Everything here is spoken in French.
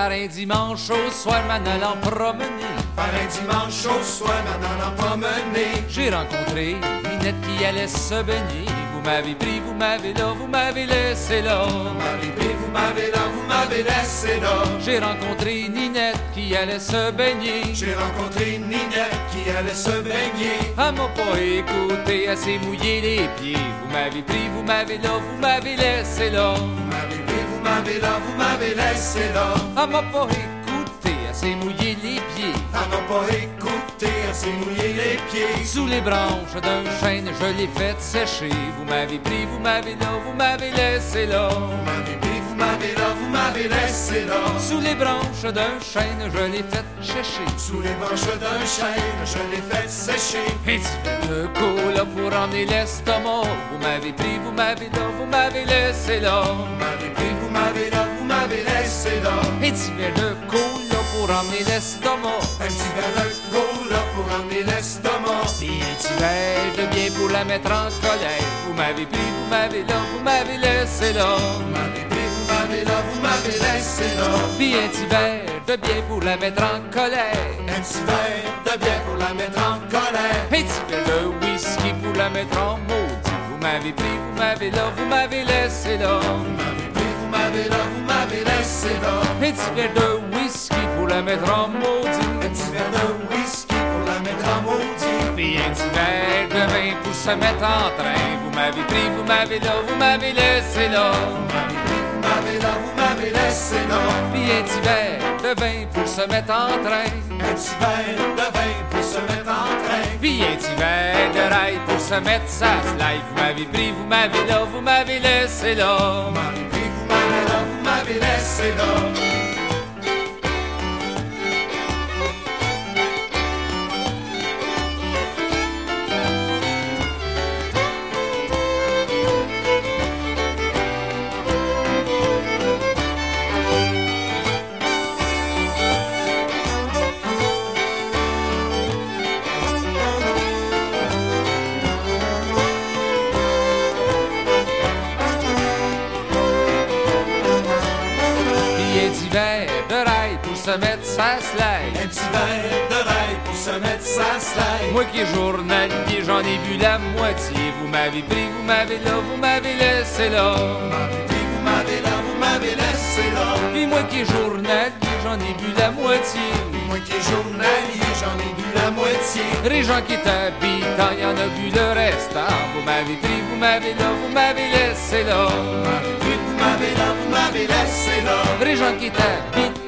Par un dimanche au soir, m'en allant promener. Par un dimanche au soir, m'en allant promener. J'ai rencontré Ninette qui allait se baigner. Vous m'avez pris, vous m'avez là, vous m'avez laissé là. Vous m'avez pris, vous m'avez là, vous m'avez laissé là. J'ai rencontré Ninette qui allait se baigner. J'ai rencontré Ninette qui allait se baigner. Elle m'a pas écouté, elle s'est mouillé les pieds. Vous m'avez pris, vous m'avez là, vous m'avez laissé là. Vous m'avez pris, vous m'avez là, vous m'avez laissé là. Elle m'a pas écouté, elle s'est mouillé les pieds. Elle m'a pas écouté, elle s'est mouillé les pieds. Sous les branches d'un chêne, je l'ai fait sécher. Vous m'avez pris, vous m'avez là, vous m'avez laissé là. Vous m'avez pris, vous m'avez là, vous m'avez laissé là. Sous les branches d'un chêne, je l'ai fait sécher. Sous les branches d'un chêne, je l'ai fait sécher. Et tu fais de cola pour emmener l'estomac. Vous m'avez pris, vous m'avez là, vous m'avez laissé là. Vous m'avez pris, vous m'avez là, vous m'avez laissé là. Et tu fais de cola pour emmener l'estomac. Un petit verre de cola pour emmener l'estomac. Puis un petit verre de bien pour la mettre en colère. Vous m'avez pris, vous m'avez là, vous m'avez laissé là. Vous m'avez pris, vous m'avez là, vous m'avez laissé là. Puis un petit verre de bien pour la mettre en colère. Un petit verre de bière pour la mettre en colère. Un petit verre de whisky pour la mettre en maudit. Vous m'avez pris, vous m'avez là, vous m'avez laissé là. Vous m'avez pris, vous m'avez là, vous m'avez laissé là. Un petit verre de whisky pour la mettre en maudit. Un petit verre de whisky pour la mettre en maudit. Puis un petit verre de vin pour se mettre en train. Vous m'avez pris, vous m'avez là, vous m'avez laissé là. Vous m'avez pris, vous m'avez là, vous m'avez laissé là. Puis un petit verre de vin pour se mettre en train. Un petit verre de vin pour se mettre en train. Puis un petit verre de rail pour se mettre sa slide. Vous m'avez pris, vous m'avez là, vous m'avez laissé là. Vous m'avez pris, vous m'avez là, vous m'avez laissé là. Se mettre sa slide. Un petit verre de rail pour se mettre sa slide. Moi qui est journalier, j'en ai bu la moitié. Vous m'avez pris, vous m'avez là, vous m'avez laissé là. Vous m'avez pris, vous m'avez là, vous m'avez laissé là. Puis moi qui est journalier, j'en ai bu la moitié. Moi qui est journalier, j'en ai bu la moitié. Les gens qui t'habitent, y en a bu le restant. Vous m'avez pris, vous m'avez là, vous m'avez laissé là. Vous m'avez pris, vous m'avez là, vous m'avez laissé là. Les gens qui t'habitent,